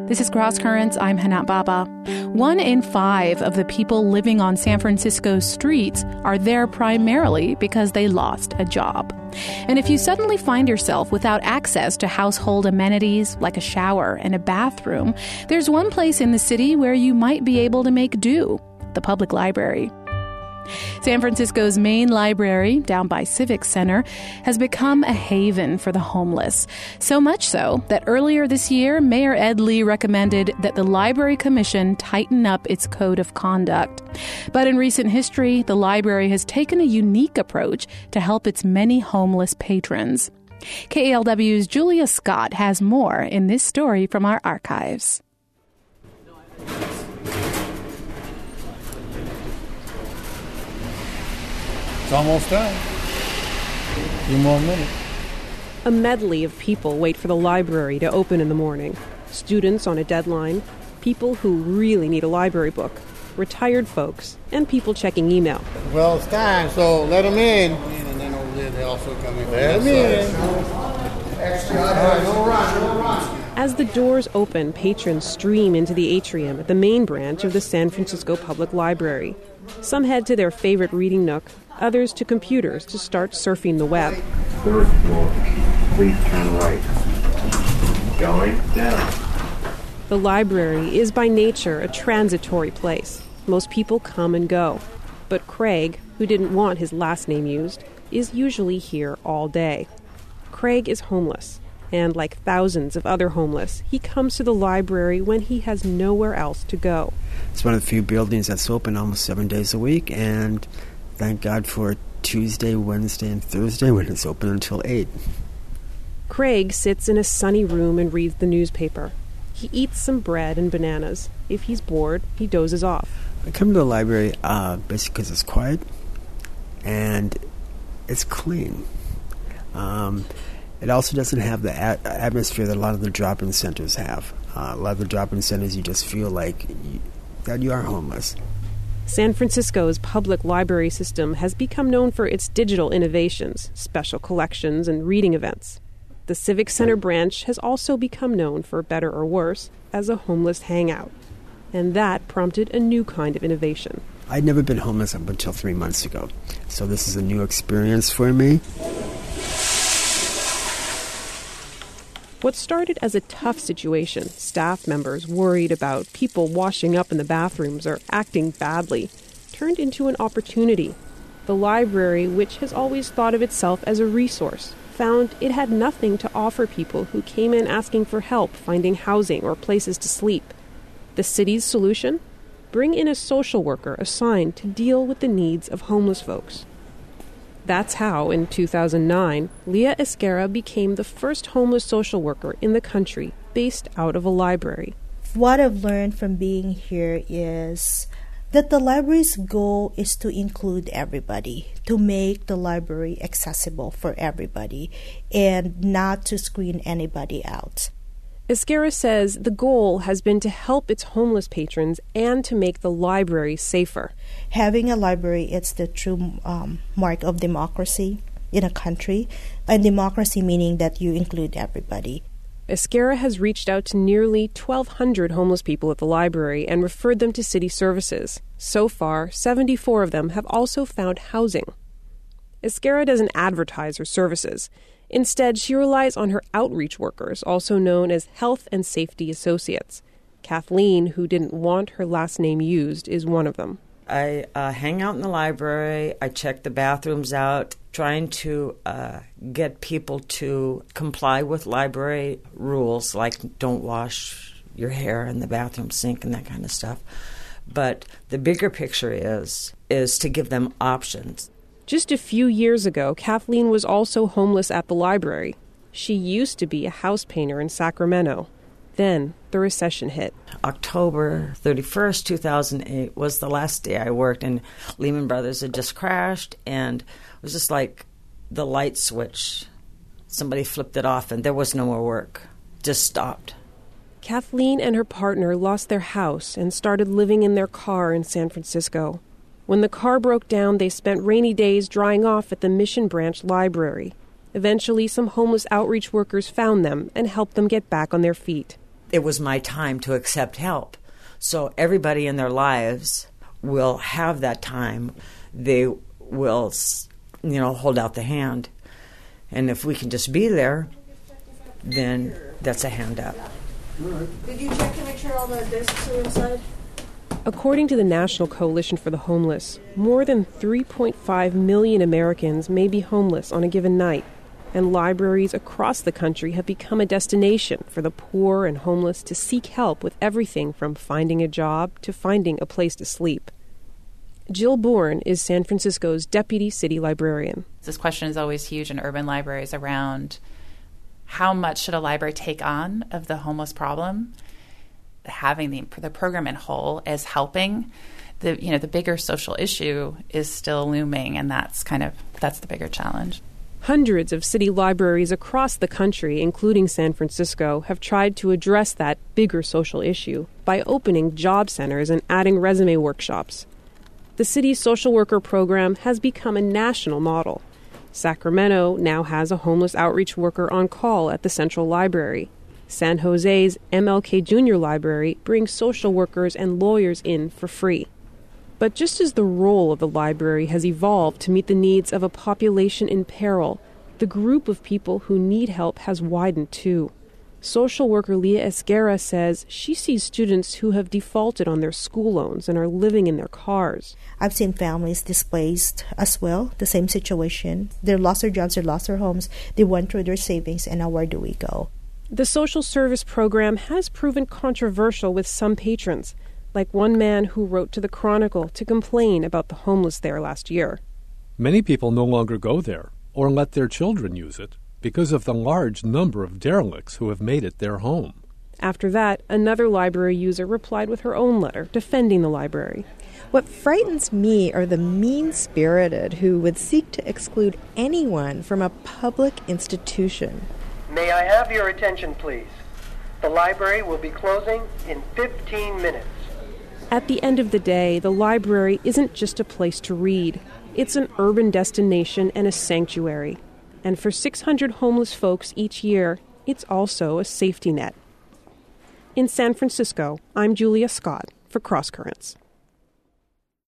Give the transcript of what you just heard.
This is Cross Currents. I'm Hanat Baba. 1 in 5 of the people living on San Francisco's streets are there primarily because they lost a job. And if you suddenly find yourself without access to household amenities like a shower and a bathroom, there's one place in the city where you might be able to make do: the public library. San Francisco's main library, down by Civic Center, has become a haven for the homeless. So much so that earlier this year, Mayor Ed Lee recommended that the Library Commission tighten up its code of conduct. But in recent history, the library has taken a unique approach to help its many homeless patrons. KALW's Julia Scott has more in this story from our archives. It's almost done. A few more minutes. A medley of people wait for the library to open in the morning. Students on a deadline, people who really need a library book, retired folks, and people checking email. Well, it's time, so let them in. And then over there, they also come in. Let them in. All right, don't run. As the doors open, patrons stream into the atrium at the main branch of the San Francisco Public Library. Some head to their favorite reading nook, others to computers to start surfing the web. Third floor, please turn right. Going down. The library is by nature a transitory place. Most people come and go. But Craig, who didn't want his last name used, is usually here all day. Craig is homeless, and like thousands of other homeless, he comes to the library when he has nowhere else to go. It's one of the few buildings that's open almost 7 days a week, and thank God for Tuesday, Wednesday, and Thursday when it's open until 8. Craig sits in a sunny room and reads the newspaper. He eats some bread and bananas. If he's bored, he dozes off. I come to the library basically because it's quiet and it's clean. It also doesn't have the atmosphere that a lot of the drop-in centers have. A lot of the drop-in centers, you just feel like that you are homeless. San Francisco's public library system has become known for its digital innovations, special collections, and reading events. The Civic Center branch has also become known, for better or worse, as a homeless hangout. And that prompted a new kind of innovation. I'd never been homeless up until 3 months ago, so this is a new experience for me. What started as a tough situation, staff members worried about people washing up in the bathrooms or acting badly, turned into an opportunity. The library, which has always thought of itself as a resource, found it had nothing to offer people who came in asking for help finding housing or places to sleep. The city's solution? Bring in a social worker assigned to deal with the needs of homeless folks. That's how, in 2009, Leah Esquerra became the first homeless social worker in the country based out of a library. What I've learned from being here is that the library's goal is to include everybody, to make the library accessible for everybody, and not to screen anybody out. Esquerra says the goal has been to help its homeless patrons and to make the library safer. Having a library, it's the true mark of democracy in a country, and democracy meaning that you include everybody. Esquerra has reached out to nearly 1,200 homeless people at the library and referred them to city services. So far, 74 of them have also found housing. Esquerra doesn't advertise her services. Instead, she relies on her outreach workers, also known as health and safety associates. Kathleen, who didn't want her last name used, is one of them. I hang out in the library. I check the bathrooms out, trying to get people to comply with library rules, like don't wash your hair in the bathroom sink and that kind of stuff. But the bigger picture is to give them options. Just a few years ago, Kathleen was also homeless at the library. She used to be a house painter in Sacramento. Then the recession hit. October 31st, 2008 was the last day I worked, and Lehman Brothers had just crashed, and it was just like the light switch. Somebody flipped it off, and there was no more work. Just stopped. Kathleen and her partner lost their house and started living in their car in San Francisco. When the car broke down, they spent rainy days drying off at the Mission Branch Library. Eventually, some homeless outreach workers found them and helped them get back on their feet. it was my time to accept help. So everybody in their lives will have that time. They will, hold out the hand. And if we can just be there, then that's a hand up. Did you check to make sure all the discs are inside? According to the National Coalition for the Homeless, more than 3.5 million Americans may be homeless on a given night, and libraries across the country have become a destination for the poor and homeless to seek help with everything from finding a job to finding a place to sleep. Jill Bourne is San Francisco's deputy city librarian. This question is always huge in urban libraries around how much should a library take on of the homeless problem. Having the program in whole is helping. The bigger social issue is still looming, and that's the bigger challenge. Hundreds of city libraries across the country, including San Francisco, have tried to address that bigger social issue by opening job centers and adding resume workshops. The city's social worker program has become a national model. Sacramento now has a homeless outreach worker on call at the Central Library. San Jose's MLK Jr. Library brings social workers and lawyers in for free. But just as the role of the library has evolved to meet the needs of a population in peril, the group of people who need help has widened too. Social worker Leah Esguerra says she sees students who have defaulted on their school loans and are living in their cars. I've seen families displaced as well, the same situation. They lost their jobs, they lost their homes, they went through their savings, and now where do we go? The social service program has proven controversial with some patrons, like one man who wrote to the Chronicle to complain about the homeless there last year. Many people no longer go there or let their children use it because of the large number of derelicts who have made it their home. After that, another library user replied with her own letter defending the library. What frightens me are the mean-spirited who would seek to exclude anyone from a public institution. May I have your attention, please? The library will be closing in 15 minutes. At the end of the day, the library isn't just a place to read. It's an urban destination and a sanctuary. And for 600 homeless folks each year, it's also a safety net. In San Francisco, I'm Julia Scott for Cross Currents.